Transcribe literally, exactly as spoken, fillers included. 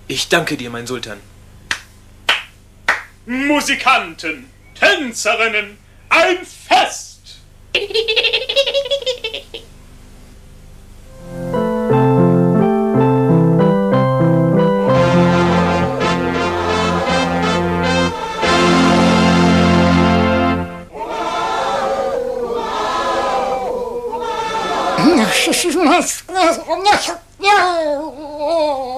Ich danke dir, mein Sultan. Musikanten, Tänzerinnen, ein Fest! No,